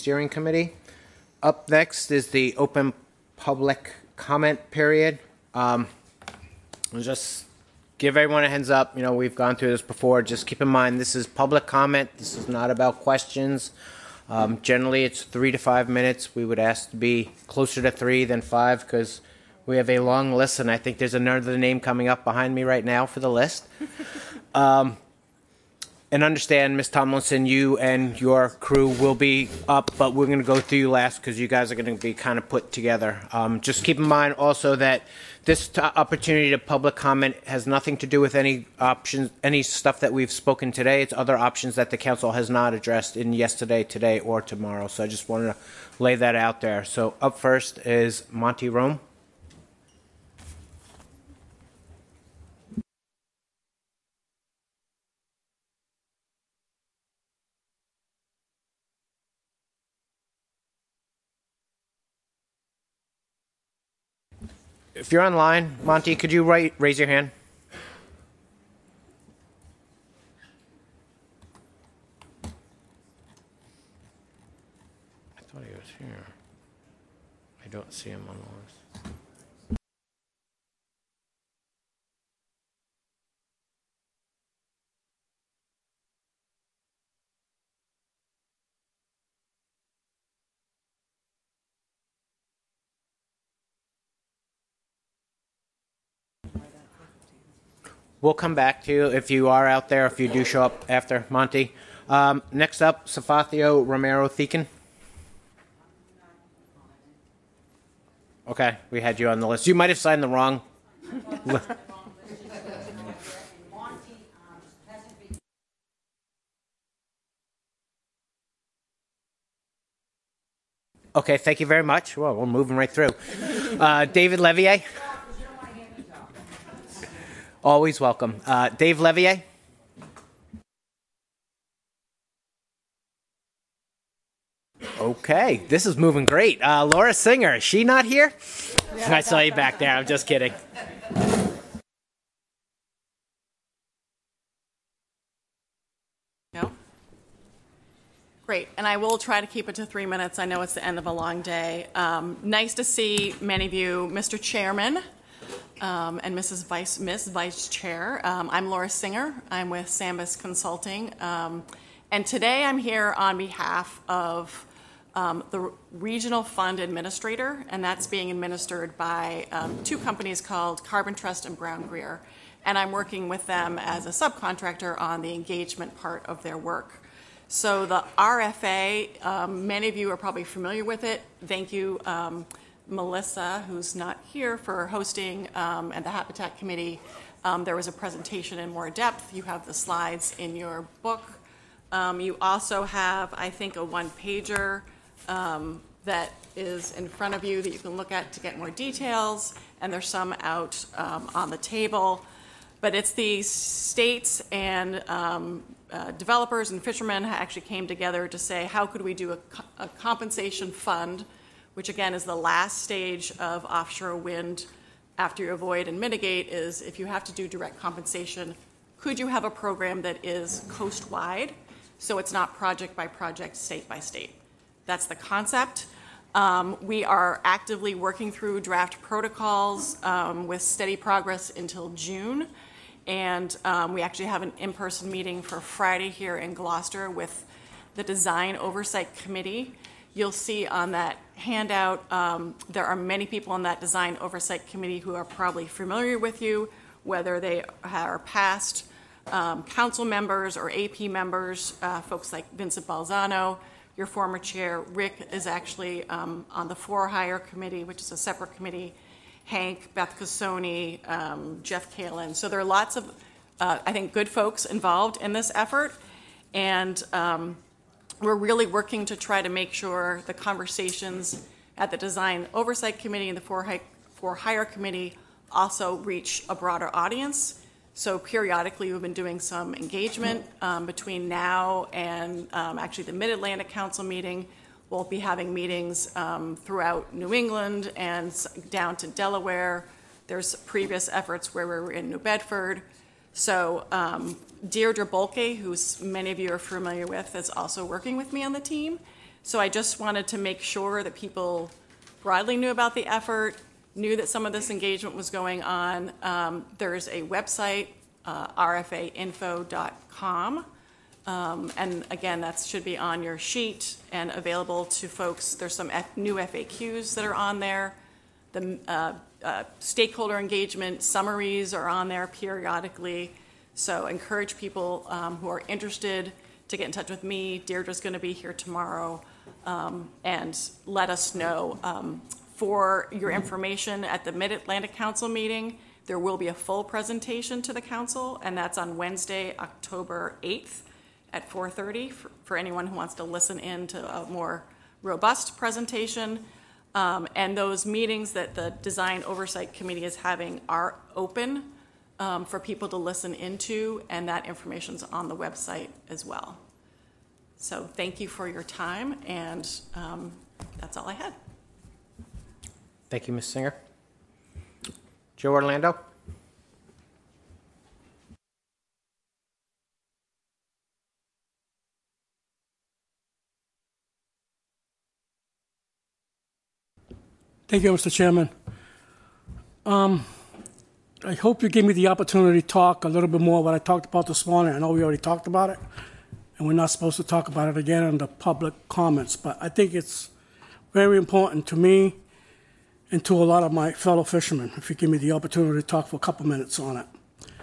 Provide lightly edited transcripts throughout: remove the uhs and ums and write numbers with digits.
Steering Committee. Up next is the open public comment period. I'll just give everyone a heads up. You know, we've gone through this before. Just keep in mind, this is public comment. This is not about questions. Generally, it's 3 to 5 minutes. We would ask to be closer to 3 than 5 because we have a long list, and I think there's another name coming up behind me right now for the list. And understand, Ms. Tomlinson, you and your crew will be up, but we're going to go through you last because you guys are going to be kind of put together. Just keep in mind also that this opportunity to public comment has nothing to do with any options, any stuff that we've spoken today. It's other options that the council has not addressed in yesterday, today, or tomorrow. So I just wanted to lay that out there. So up first is Monty Rome. If you're online, Monty, could you raise your hand? I thought he was here. I don't see him on the list. We'll come back to you if you are out there, if you do show up after Monty. Next up, Safathio Romero Thekin. Okay, we had you on the list. You might have signed the wrong. Okay, thank you very much. Well, we're moving right through. David Levier. Always welcome. Dave Levier. Okay, this is moving great. Laura Singer, is she not here? Yeah, I saw you back there. I'm just kidding. No? Great, and I will try to keep it to 3 minutes. I know it's the end of a long day. Nice to see many of you, Mr. Chairman. And Ms. Vice Chair. I'm Laura Singer. I'm with Sambus Consulting. And today I'm here on behalf of the Regional Fund Administrator, and that's being administered by 2 companies called Carbon Trust and Brown Greer. And I'm working with them as a subcontractor on the engagement part of their work. So the RFA, many of you are probably familiar with it. Thank you, Melissa, who's not here, for hosting, and the Habitat Committee. There was a presentation in more depth. You have the slides in your book. You also have, I think, a one-pager that is in front of you that you can look at to get more details, and there's some out on the table. But it's the states and developers and fishermen actually came together to say, how could we do a compensation fund, which again is the last stage of offshore wind after you avoid and mitigate, is if you have to do direct compensation, could you have a program that is coast-wide so it's not project by project, state by state? That's the concept. We are actively working through draft protocols with steady progress until June. And we actually have an in-person meeting for Friday here in Gloucester with the Design Oversight Committee. You'll see on that handout, there are many people on that Design Oversight Committee who are probably familiar with you, whether they are past council members or AP members, folks like Vincent Balzano. Your former chair, Rick, is actually on the For Hire Committee, which is a separate committee. Hank, Beth Cassoni, Jeff Kalin. So there are lots of, I think, good folks involved in this effort. And we're really working to try to make sure the conversations at the Design Oversight Committee and the For Hire Committee also reach a broader audience. So periodically we've been doing some engagement between now and actually the Mid-Atlantic Council meeting. We'll be having meetings throughout New England and down to Delaware. There's previous efforts where we were in New Bedford. So Deirdre Bolke, who many of you are familiar with, is also working with me on the team. So I just wanted to make sure that people broadly knew about the effort, knew that some of this engagement was going on. There's a website, rfainfo.com. And again, that should be on your sheet and available to folks. There's some new FAQs that are on there. The stakeholder engagement summaries are on there periodically. So encourage people who are interested to get in touch with me. Deirdre's going to be here tomorrow, and let us know. For your information, at the Mid-Atlantic Council meeting, there will be a full presentation to the council, and that's on Wednesday, October 8th at 4:30 for anyone who wants to listen in to a more robust presentation. And those meetings that the Design Oversight Committee is having are open for people to listen into, and that information's on the website as well. So thank you for your time, and that's all I had. Thank you, Ms. Singer. Joe Orlando? Thank you, Mr. Chairman. I hope you give me the opportunity to talk a little bit more what I talked about this morning. I know we already talked about it, and we're not supposed to talk about it again in the public comments, but I think it's very important to me and to a lot of my fellow fishermen, if you give me the opportunity to talk for a couple minutes on it.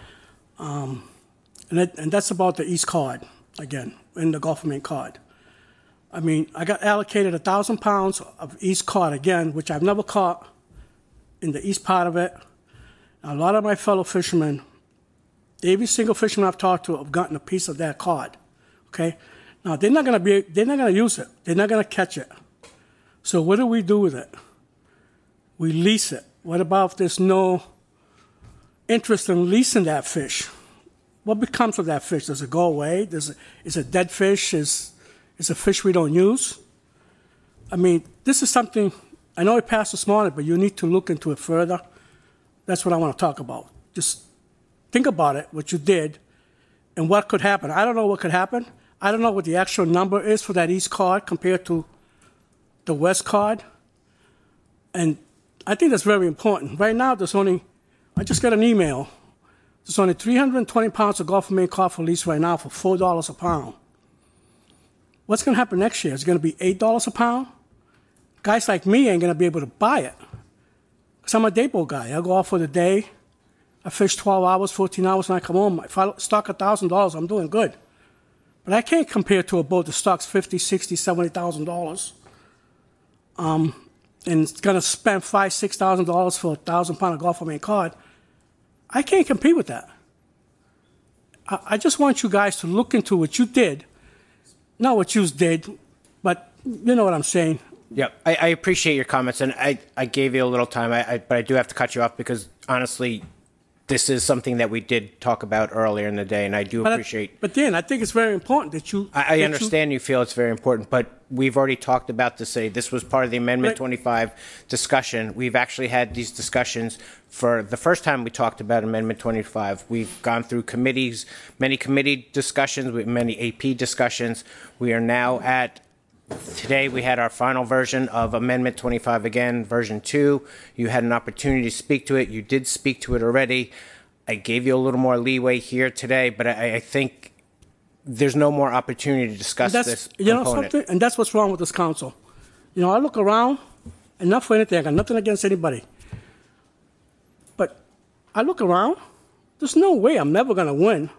And that's about the East Cod, again, in the Gulf of Maine cod. I mean, I got allocated 1,000 pounds of East cod, again, which I've never caught in the east part of it. A lot of my fellow fishermen, every single fisherman I've talked to have gotten a piece of that cod, okay? Now, they're not gonna use it. They're not gonna catch it. So what do we do with it? We lease it. What about if there's no interest in leasing that fish? What becomes of that fish? Does it go away? Is it dead fish? Is a fish we don't use? I mean, this is something, I know it passed this morning, but you need to look into it further. That's what I want to talk about. Just think about it, what you did, and what could happen. I don't know what could happen. I don't know what the actual number is for that East cod compared to the West cod. And I think that's very important. Right now, I just got an email. There's only 320 pounds of Gulf of Maine cod for lease right now for $4 a pound. What's going to happen next year? Is it going to be $8 a pound? Guys like me ain't going to be able to buy it. Because I'm a day boat guy. I go out for the day. I fish 12 hours, 14 hours, and I come home. If I stock $1,000, I'm doing good. But I can't compare to a boat that stocks $50,000, $60,000, $70,000. And it's going to spend $5,000, $6,000 for 1,000 pound of Gulf of Maine cod. I can't compete with that. I just want you guys to look into what you did. Not what you did, but you know what I'm saying. Yeah, I appreciate your comments, and I gave you a little time, but I do have to cut you off because, honestly, this is something that we did talk about earlier in the day, and I do appreciate... But Dan, I think it's very important that you... I understand you feel it's very important, but we've already talked about this today. This was part of the Amendment 25 discussion. We've actually had these discussions for the first time we talked about Amendment 25. We've gone through committees, many committee discussions, many AP discussions. We are now at... Today we had our final version of Amendment 25 again, version 2. You had an opportunity to speak to it. You did speak to it already. I gave you a little more leeway here today, but I think there's no more opportunity to discuss this component. You know something? And that's what's wrong with this council. You know, I look around, and not for anything, I got nothing against anybody. But I look around, there's no way I'm never going to win.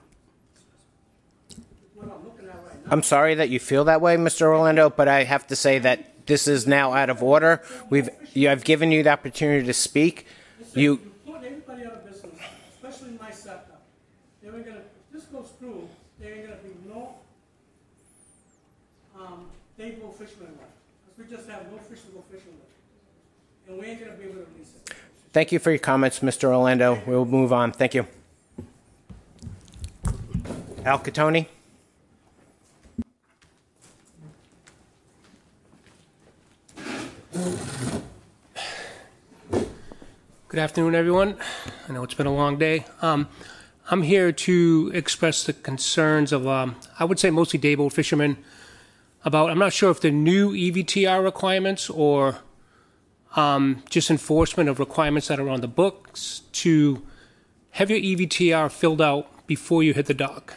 I'm sorry that you feel that way, Mr. Orlando, but I have to say that this is now out of order. I've given you the opportunity to speak. You're putting everybody out of business, especially in my sector. If this goes through, there ain't going to be no day boat fishermen left. Because we just have no fish to go fishing with. And we ain't going to be able to release it. Thank you for your comments, Mr. Orlando. We'll move on. Thank you. Al Catoni. Good afternoon, everyone. I know it's been a long day. I'm here to express the concerns of, I would say, mostly day boat fishermen about, I'm not sure if they're new EVTR requirements or just enforcement of requirements that are on the books to have your EVTR filled out before you hit the dock.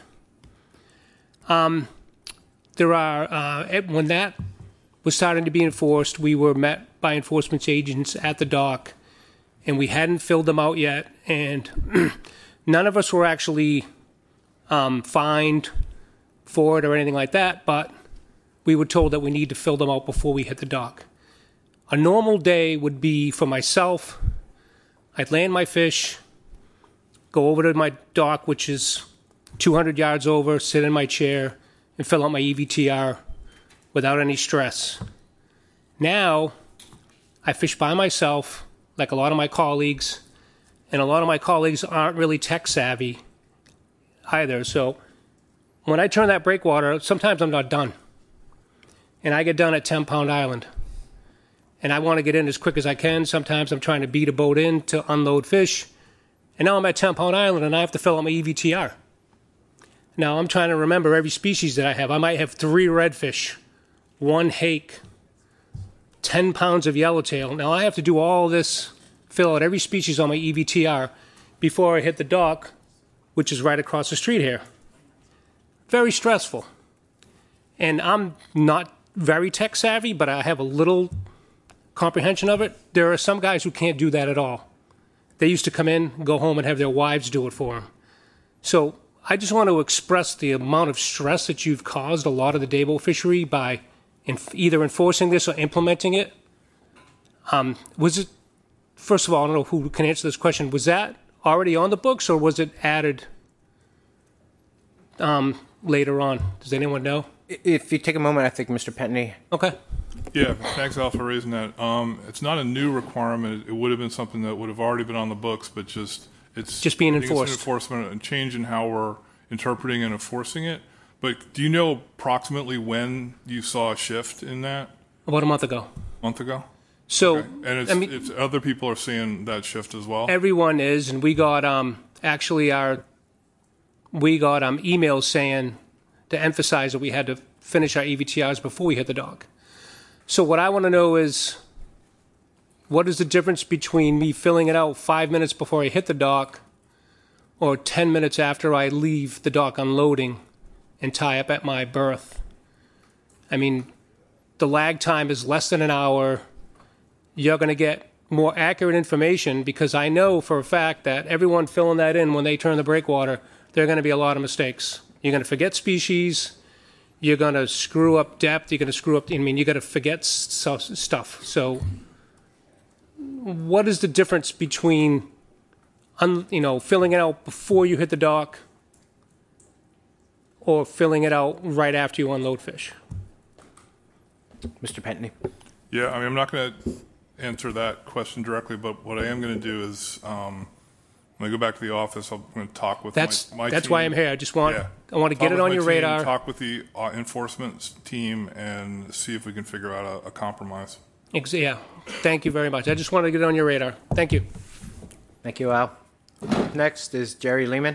There are, when that was starting to be enforced, we were met by enforcement agents at the dock, and we hadn't filled them out yet, and none of us were actually fined for it or anything like that, but we were told that we need to fill them out before we hit the dock. A normal day would be for myself, I'd land my fish, go over to my dock, which is 200 yards over, sit in my chair, and fill out my EVTR without any stress. Now, I fish by myself, like a lot of my colleagues, and a lot of my colleagues aren't really tech savvy either. So when I turn that breakwater, sometimes I'm not done. And I get done at 10 Pound Island. And I want to get in as quick as I can. Sometimes I'm trying to beat a boat in to unload fish. And now I'm at 10 Pound Island and I have to fill out my EVTR. Now I'm trying to remember every species that I have. I might have 3 redfish, 1 hake, 10 pounds of yellowtail. Now I have to do all this, fill out every species on my EVTR before I hit the dock, which is right across the street here. Very stressful. And I'm not very tech savvy, but I have a little comprehension of it. There are some guys who can't do that at all. They used to come in, go home, and have their wives do it for them. So I just want to express the amount of stress that you've caused a lot of the dayboat fishery by either enforcing this or implementing it. Was it, first of all, I don't know who can answer this question, was that already on the books or was it added later on? Does anyone know? If you take a moment, I think Mr. Pentney. Okay. Yeah, thanks, Al, for raising that. It's not a new requirement. It would have been something that would have already been on the books, but it's just being I think enforced. It's an enforcement and change in how we're interpreting and enforcing it. But do you know approximately when you saw a shift in that? About a month ago. Month ago? So, Okay. And it's other people are seeing that shift as well? everyone is, and we got emails saying to emphasize that we had to finish our EVTRs before we hit the dock. So what I want to know is, what is the difference between me filling it out 5 minutes before I hit the dock or 10 minutes after I leave the dock unloading and tie up at my berth? I mean, the lag time is less than an hour. You're going to get more accurate information because I know for a fact that everyone filling that in when they turn the breakwater, there are going to be a lot of mistakes. You're going to forget species. You're going to screw up depth. You're going to screw up, you're going to forget stuff. So what is the difference between, filling it out before you hit the dock or filling it out right after you unload fish? Mr. Pentney. Yeah, I mean, I'm not going to answer that question directly, but what I am going to do is when I go back to the office, I'm going to talk with my That's team. why I'm here. I want to get Talk it with on my your team, radar. Talk with the enforcement team and see if we can figure out a compromise. Yeah. Thank you very much. I just wanted to get it on your radar. Thank you. Thank you, Al. Next is Jerry Lehman.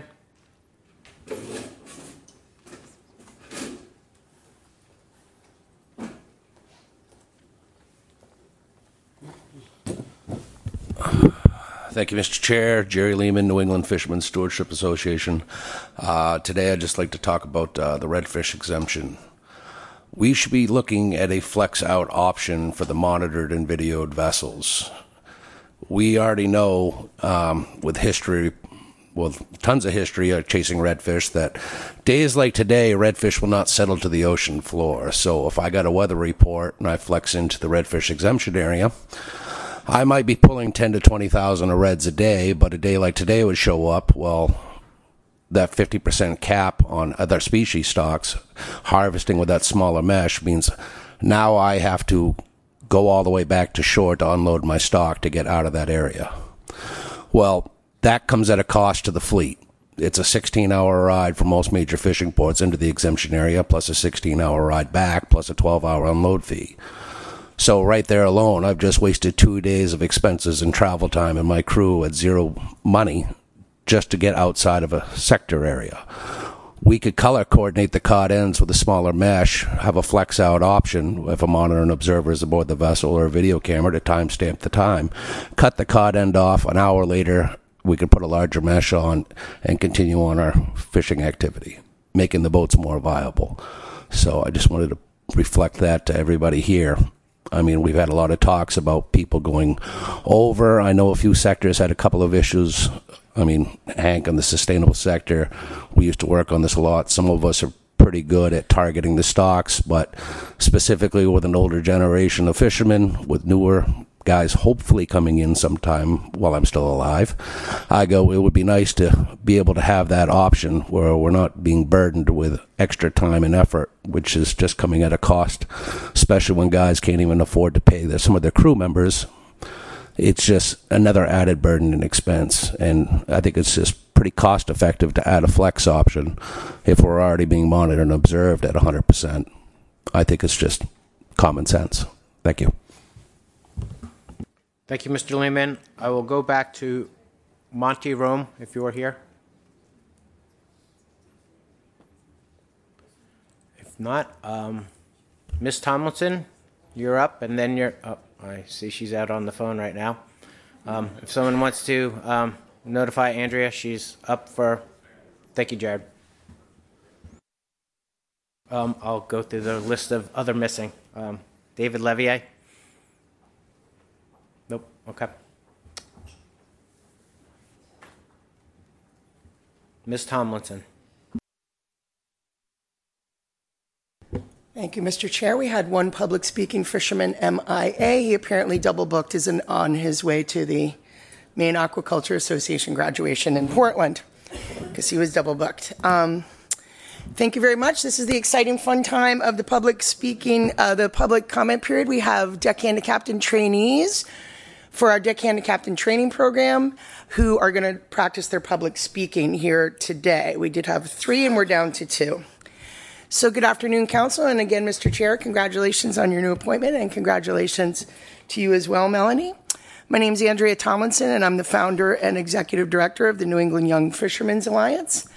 Thank you, Mr. Chair. Jerry Lehman, New England Fishermen's Stewardship Association. Today I'd just like to talk about the redfish exemption. We should be looking at a flex-out option for the monitored and videoed vessels. We already know with history, tons of history of chasing redfish, that days like today, redfish will not settle to the ocean floor. So if I got a weather report and I flex into the redfish exemption area, I might be pulling 10 to 20,000 of reds a day, but a day like today would show up. Well, that 50% cap on other species stocks, harvesting with that smaller mesh, means now I have to go all the way back to shore to unload my stock to get out of that area. Well, that comes at a cost to the fleet. It's a 16-hour ride from most major fishing ports into the exemption area, plus a 16-hour ride back, plus a 12-hour unload fee. So right there alone, I've just wasted 2 days of expenses and travel time and my crew at zero money just to get outside of a sector area. we could color coordinate the cod ends with a smaller mesh, have a flex out option if a monitor and observer is aboard the vessel or a video camera to timestamp the time. Cut the cod end off. An hour later, we could put a larger mesh on and continue on our fishing activity, making the boats more viable. So I just wanted to reflect that to everybody here. I mean, we've had a lot of talks about people going over. I know a few sectors had a couple of issues. I mean, Hank, in the sustainable sector, we used to work on this a lot. Some of us are pretty good at targeting the stocks, but specifically with an older generation of fishermen, with newer guys hopefully coming in sometime while I'm still alive, I go, it would be nice to be able to have that option where we're not being burdened with extra time and effort, which is just coming at a cost, especially when guys can't even afford to pay some of their crew members. It's just another added burden and expense, and I think it's just pretty cost effective to add a flex option if we're already being monitored and observed at 100%. I think it's just common sense. Thank you. Thank you, Mr. Lehman. I will go back to Monty Rome, if you are here. If not, Ms. Tomlinson, you're up, and then you're up. Oh, I see she's out on the phone right now. If someone wants to notify Andrea, she's up for... Thank you, Jared. I'll go through the list of other missing. David Levier. Nope. Okay. Ms. Tomlinson. Thank you, Mr. Chair. We had one public speaking fisherman MIA. He apparently double booked, is on his way to the Maine Aquaculture Association graduation in Portland because he was double booked. Thank you very much. This is the exciting, fun time of the public speaking, the public comment period. We have deckhand to captain trainees for our deckhand to captain training program who are going to practice their public speaking here today. We did have 3 and we're down to 2. So good afternoon, Council, and again, Mr. Chair, congratulations on your new appointment, and congratulations to you as well, Melanie. My name is Andrea Tomlinson, and I'm the founder and executive director of the New England Young Fishermen's Alliance.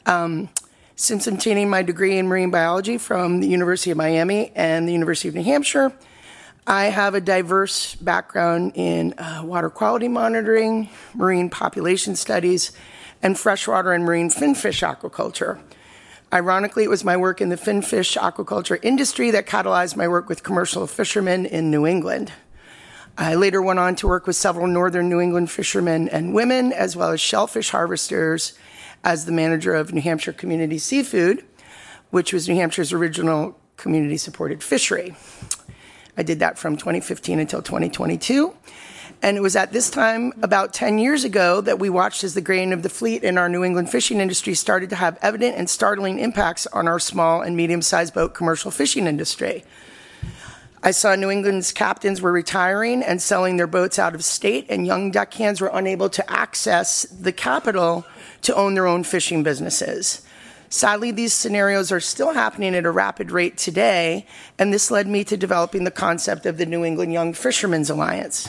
Since obtaining my degree in marine biology from the University of Miami and the University of New Hampshire, I have a diverse background in water quality monitoring, marine population studies, and freshwater and marine finfish aquaculture. Ironically, it was my work in the finfish aquaculture industry that catalyzed my work with commercial fishermen in New England. I later went on to work with several northern New England fishermen and women, as well as shellfish harvesters, as the manager of New Hampshire Community Seafood, which was New Hampshire's original community-supported fishery. I did that from 2015 until 2022. And it was at this time, about 10 years ago, that we watched as the graying of the fleet in our New England fishing industry started to have evident and startling impacts on our small and medium-sized boat commercial fishing industry. I saw New England's captains were retiring and selling their boats out of state, and young deckhands were unable to access the capital to own their own fishing businesses. Sadly, these scenarios are still happening at a rapid rate today, and this led me to developing the concept of the New England Young Fishermen's Alliance.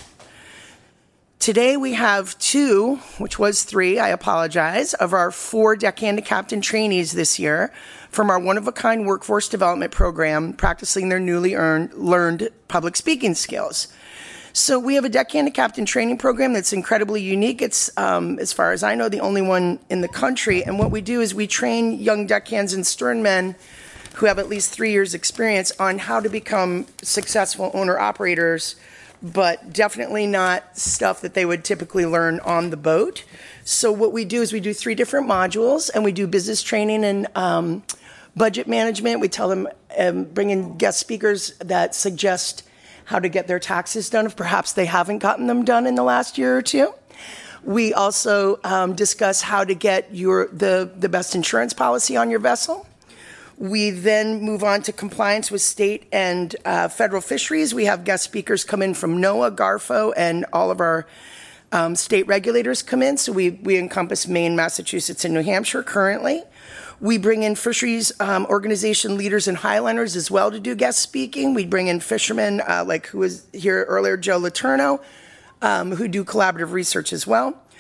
Today we have 2, which was 3, I apologize, of our 4 deckhand to captain trainees this year from our one-of-a-kind workforce development program practicing their newly learned public speaking skills. So we have a deckhand to captain training program that's incredibly unique. It's, as far as I know, the only one in the country. And what we do is we train young deckhands and sternmen who have at least 3 years experience on how to become successful owner-operators, but definitely not stuff that they would typically learn on the boat. So what we do is we do 3 different modules, and we do business training and budget management. We tell them, bring in guest speakers that suggest how to get their taxes done if perhaps they haven't gotten them done in the last year or 2. We also discuss how to get the best insurance policy on your vessel. We then move on to compliance with state and federal fisheries. We have guest speakers come in from NOAA, GARFO, and all of our state regulators come in. So we encompass Maine, Massachusetts, and New Hampshire currently. We bring in fisheries organization leaders and highliners as well to do guest speaking. We bring in fishermen like who was here earlier, Joe Letourneau, who do collaborative research as well.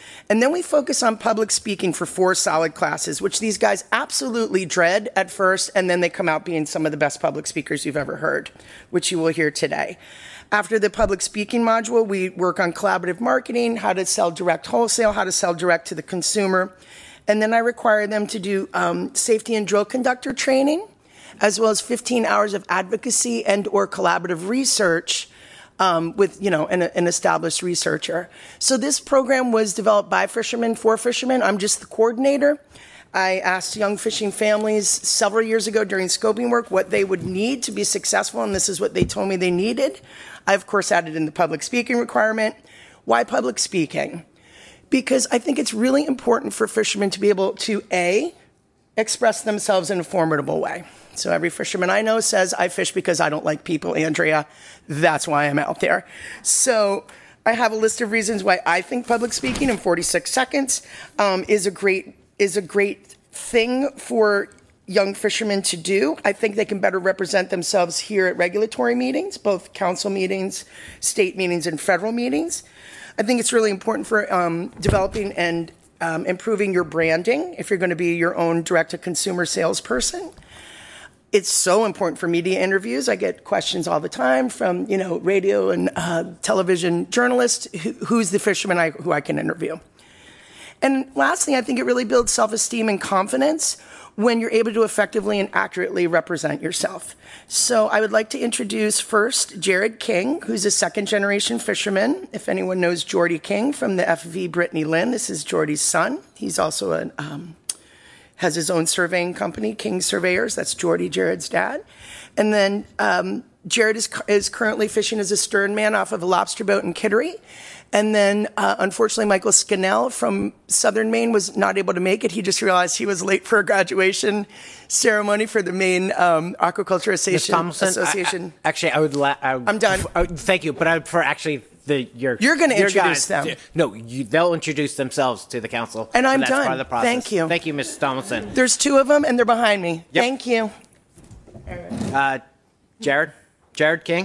And then we focus on public speaking for 4 solid classes, which these guys absolutely dread at first, and then they come out being some of the best public speakers you've ever heard, which you will hear today. After the public speaking module, we work on collaborative marketing, how to sell direct wholesale, how to sell direct to the consumer. And then I require them to do safety and drill conductor training, as well as 15 hours of advocacy and or collaborative research with, an established researcher. So this program was developed by fishermen for fishermen. I'm just the coordinator. I asked young fishing families several years ago during scoping work what they would need to be successful, and this is what they told me they needed. I, of course, added in the public speaking requirement. Why public speaking? Because I think it's really important for fishermen to be able to, A, express themselves in a formidable way. So every fisherman I know says, I fish because I don't like people, Andrea. That's why I'm out there. So I have a list of reasons why I think public speaking in 46 seconds is a great thing for young fishermen to do. I think they can better represent themselves here at regulatory meetings, both council meetings, state meetings, and federal meetings. I think it's really important for developing and improving your branding if you're going to be your own direct-to-consumer salesperson. It's so important for media interviews. I get questions all the time from, radio and television journalists, who's the fisherman who I can interview. And lastly, I think it really builds self-esteem and confidence when you're able to effectively and accurately represent yourself. So I would like to introduce first Jared King, who's a second-generation fisherman. If anyone knows Jordy King from the FV Brittany Lynn, this is Jordy's son. He's also has his own surveying company, King Surveyors. That's Jordy, Jared's dad. And then Jared is currently fishing as a stern man off of a lobster boat in Kittery. And then, unfortunately, Michael Scannell from Southern Maine was not able to make it. He just realized he was late for a graduation ceremony for the Maine Aquaculture Association. I'm done. Thank you, but you're going to introduce them. No, they'll introduce themselves to the council. And I'm that's done. Part of the process. Thank you. Thank you, Mrs. Tomlinson. There's 2 of them, and they're behind me. Yep. Thank you. Jared King.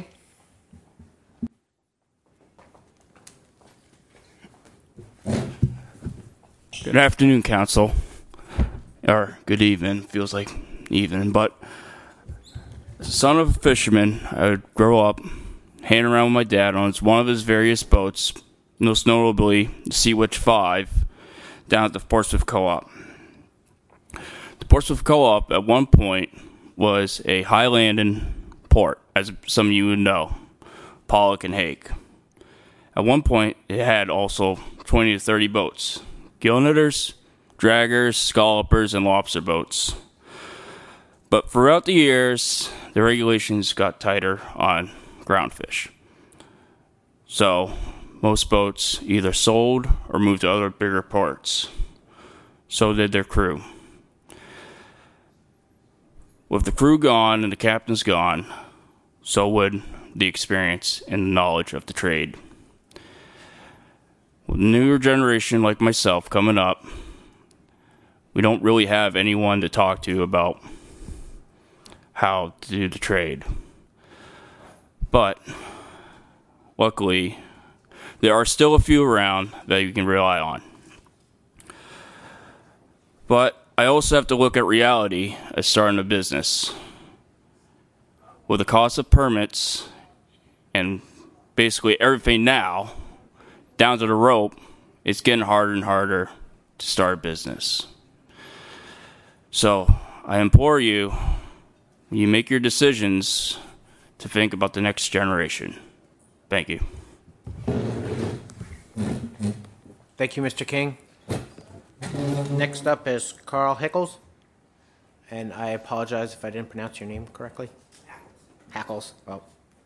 Good afternoon, council. Or good evening. Feels like evening. But son of a fisherman, I would grow up hanging around with my dad on one of his various boats, most notably the Sea Witch 5, down at the Portsmouth Co-op. The Portsmouth Co-op at one point was a high landing port, as some of you would know, Pollock and Hake. At one point, it had also 20 to 30 boats. Gill knitters, draggers, scallopers, and lobster boats. But throughout the years, the regulations got tighter on groundfish. So, most boats either sold or moved to other bigger ports. So did their crew. With the crew gone and the captains gone, so would the experience and the knowledge of the trade. With a newer generation like myself coming up, we don't really have anyone to talk to about how to do the trade. But luckily, there are still a few around that you can rely on. But I also have to look at reality as starting a business. With the cost of permits and basically everything now, down to the rope, it's getting harder and harder to start a business. So I implore you, when you make your decisions, to think about the next generation. Thank you. Thank you, Mr. King. Next up is Carl Hickles. And I apologize if I didn't pronounce your name correctly. Hackles. Oh.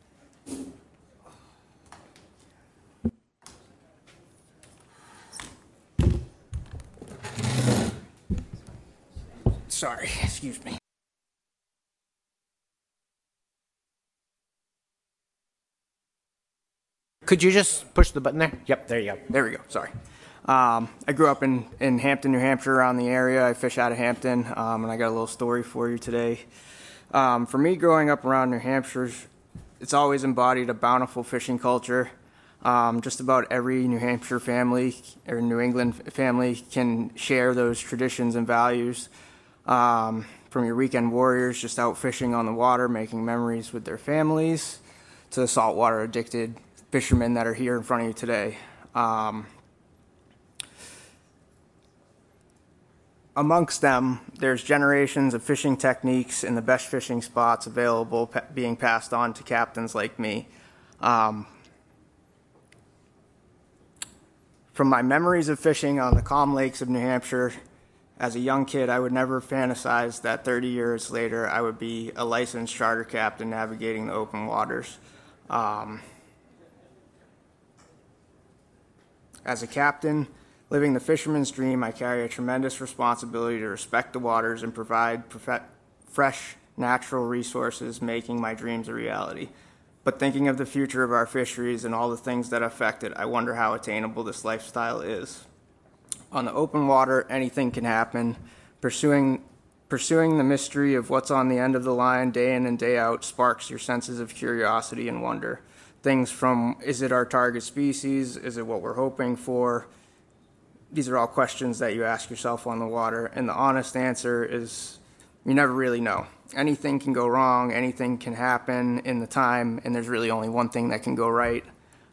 Sorry, excuse me. Could you just push the button there? Yep, there you go. There we go. Sorry. I grew up in Hampton, New Hampshire, around the area. I fish out of Hampton, and I got a little story for you today. For me, growing up around New Hampshire, it's always embodied a bountiful fishing culture. Just about every New Hampshire family or New England family can share those traditions and values. From your weekend warriors just out fishing on the water, making memories with their families, to the saltwater addicted fishermen that are here in front of you today. Amongst them, there's generations of fishing techniques and the best fishing spots available being passed on to captains like me. From my memories of fishing on the calm lakes of New Hampshire, as a young kid, I would never fantasize that 30 years later I would be a licensed charter captain navigating the open waters. As a captain, living the fisherman's dream, I carry a tremendous responsibility to respect the waters and provide fresh, natural resources, making my dreams a reality. But thinking of the future of our fisheries and all the things that affect it, I wonder how attainable this lifestyle is. On the open water, anything can happen. Pursuing the mystery of what's on the end of the line day in and day out sparks your senses of curiosity and wonder. Things from, is it our target species? Is it what we're hoping for? These are all questions that you ask yourself on the water, and the honest answer is you never really know. Anything can go wrong, anything can happen in the time, and there's really only one thing that can go right.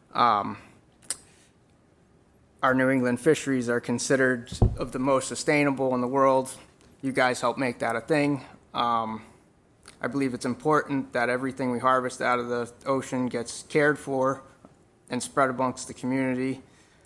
Our New England fisheries are considered of the most sustainable in the world. You guys help make that a thing. I believe it's important that everything we harvest out of the ocean gets cared for and spread amongst the community.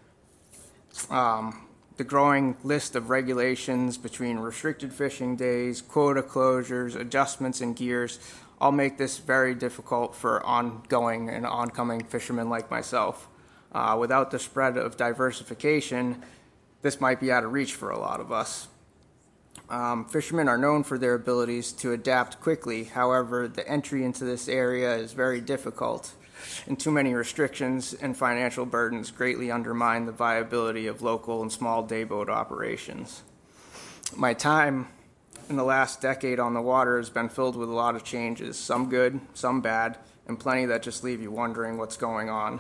The growing list of regulations between restricted fishing days, quota closures, adjustments in gears, all make this very difficult for ongoing and oncoming fishermen like myself. Without the spread of diversification, this might be out of reach for a lot of us. Fishermen are known for their abilities to adapt quickly. However, the entry into this area is very difficult, and too many restrictions and financial burdens greatly undermine the viability of local and small dayboat operations. My time in the last decade on the water has been filled with a lot of changes, some good, some bad, and plenty that just leave you wondering what's going on.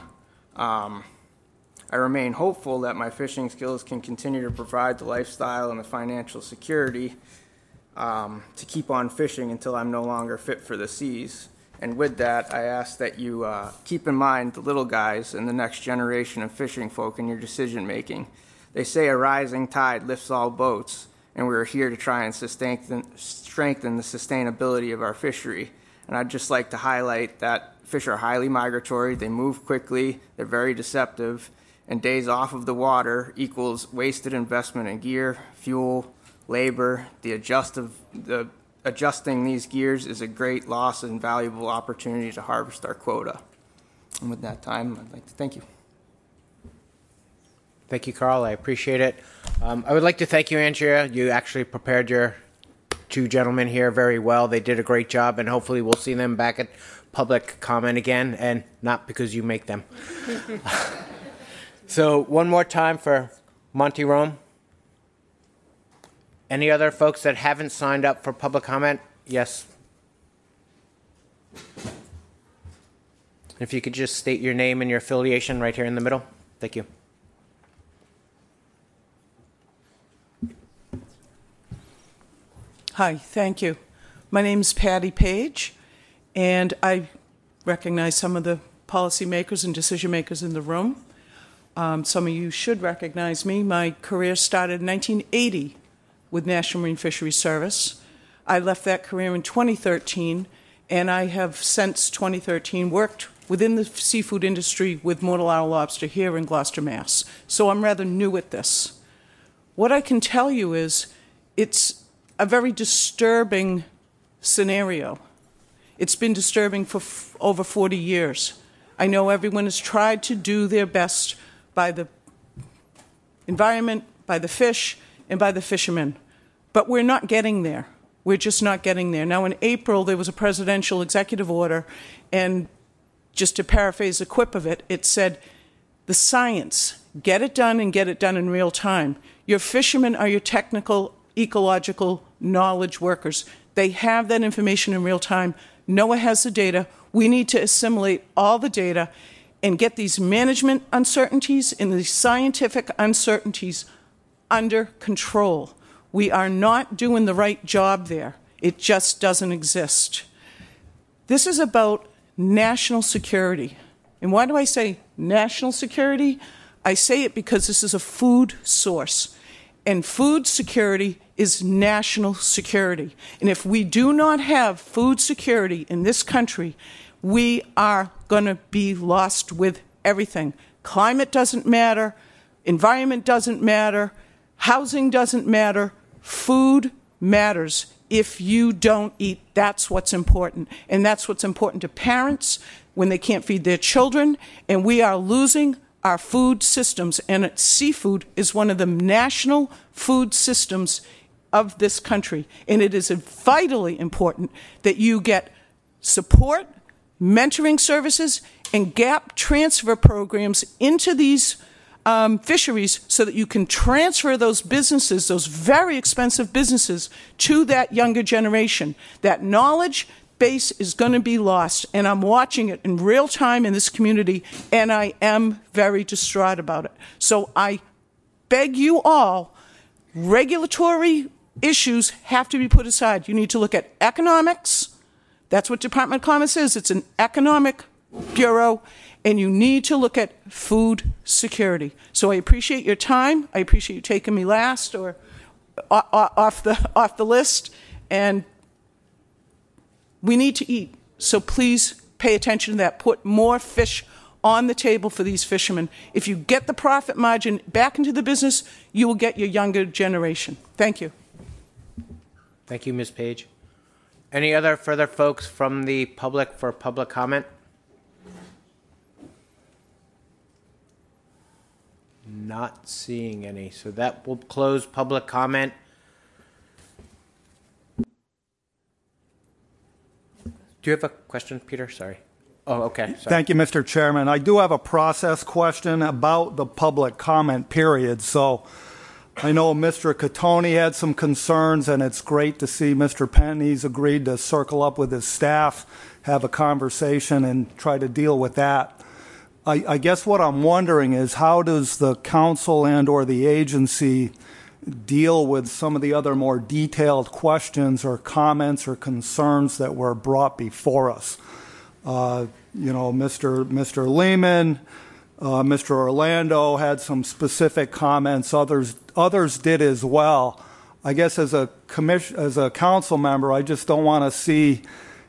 I remain hopeful that my fishing skills can continue to provide the lifestyle and the financial security to keep on fishing until I'm no longer fit for the seas. And with that, I ask that you keep in mind the little guys and the next generation of fishing folk in your decision making. They say a rising tide lifts all boats, and we're here to try and strengthen the sustainability of our fishery. And I'd just like to highlight that fish are highly migratory, they move quickly, they're very deceptive, and days off of the water equals wasted investment in gear, fuel, labor. Adjusting these gears is a great loss and valuable opportunity to harvest our quota. And with that time, I'd like to thank you. Thank you, Carl. I appreciate it. I would like to thank you, Andrea. You actually prepared your two gentlemen here very well. They did a great job, and hopefully we'll see them back at public comment again, and not because you make them. So one more time for Monty Rome. Any other folks that haven't signed up for public comment? Yes. If you could just state your name and your affiliation right here in the middle. Thank you. Hi, thank you. My name is Patty Page, and I recognize some of the policymakers and decision makers in the room. Some of you should recognize me. My career started in 1980 with National Marine Fisheries Service. I left that career in 2013, and I have since 2013 worked within the seafood industry with Mortallaro Lobster here in Gloucester, Mass. So I'm rather new at this. What I can tell you is it's a very disturbing scenario. It's been disturbing for over 40 years. I know everyone has tried to do their best by the environment, by the fish, and by the fishermen. But we're not getting there. We're just not getting there. Now, in April, there was a presidential executive order, and just to paraphrase a quip of it, it said, the science, get it done and get it done in real time. Your fishermen are your technical, ecological knowledge workers. They have that information in real time. NOAA has the data. We need to assimilate all the data and get these management uncertainties and these scientific uncertainties under control. We are not doing the right job there. It just doesn't exist. This is about national security. And why do I say national security? I say it because this is a food source. And food security is national security. And if we do not have food security in this country, we are going to be lost with everything. Climate doesn't matter. Environment doesn't matter. Housing doesn't matter. Food matters. If you don't eat, that's what's important. And that's what's important to parents when they can't feed their children. And we are losing our food systems. And seafood is one of the national food systems of this country. And it is vitally important that you get support, mentoring services, and gap transfer programs into these fisheries so that you can transfer those businesses, those very expensive businesses, to that younger generation. That knowledge base is going to be lost, and I'm watching it in real time in this community, and I am very distraught about it. So I beg you all, regulatory issues have to be put aside. You need to look at economics. That's what Department of Commerce is. It's an economic bureau. And you need to look at food security. So I appreciate your time. I appreciate you taking me last or off the list. And we need to eat. So please pay attention to that. Put more fish on the table for these fishermen. If you get the profit margin back into the business, you will get your younger generation. Thank you. Thank you, Ms. Page. Any other further folks from the public for public comment? Not seeing any, so that will close public comment. Do you have a question, Peter? Sorry. Oh, okay. Sorry. Thank you, Mr. Chairman. I do have a process question about the public comment period. So I know Mr. Catoni had some concerns, and it's great to see Mr. Penny's agreed to circle up with his staff, have a conversation, and try to deal with that. I guess what I'm wondering is how does the council and or the agency deal with some of the other more detailed questions or comments or concerns that were brought before us? Mr. Lehman, Mr. Orlando had some specific comments. Others did as well. I guess as a council member, I just don't want to see,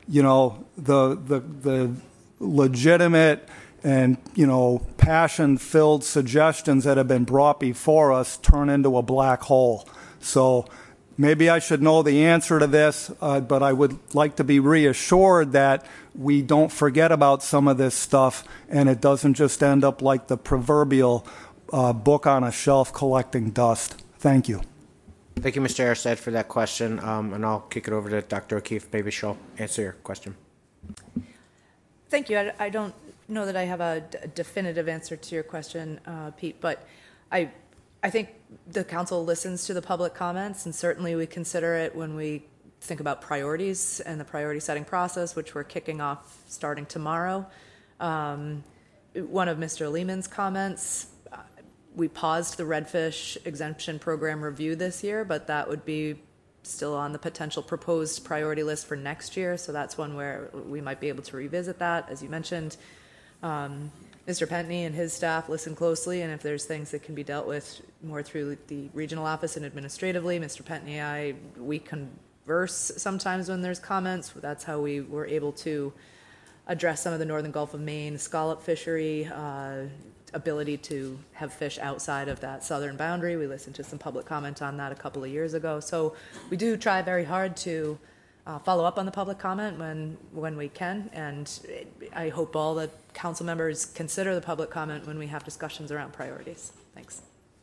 the legitimate and, passion-filled suggestions that have been brought before us turn into a black hole. So maybe I should know the answer to this, but I would like to be reassured that we don't forget about some of this stuff and it doesn't just end up like the proverbial book on a shelf collecting dust. Thank you. Thank you, Mr. Arstead, for that question, and I'll kick it over to Dr. O'Keefe. Maybe she'll answer your question. Thank you. I don't know that I have a definitive answer to your question, Pete, but I think the council listens to the public comments, and certainly we consider it when we think about priorities and the priority setting process, which we're kicking off starting tomorrow. One of Mr. Lehman's comments, we paused the redfish exemption program review this year, but that would be still on the potential proposed priority list for next year, so that's one where we might be able to revisit that, as you mentioned. Mr. Pentney and his staff listen closely, and if there's things that can be dealt with more through the regional office and administratively, Mr. Pentney, we converse sometimes when there's comments. That's how we were able to address some of the northern Gulf of Maine scallop fishery, ability to have fish outside of that southern boundary. We listened to some public comment on that a couple of years ago. So we do try very hard to follow up on the public comment when we can, and I hope all the council members consider the public comment when we have discussions around priorities. Thanks.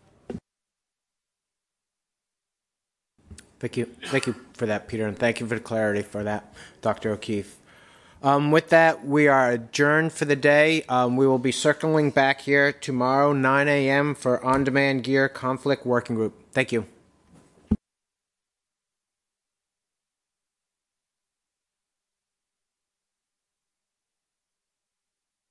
Thank you for that, Peter, and thank you for the clarity for that, Dr. O'Keefe. With that, we are adjourned for the day. We will be circling back here tomorrow, 9 a.m. for On-Demand Gear Conflict Working Group. Thank you.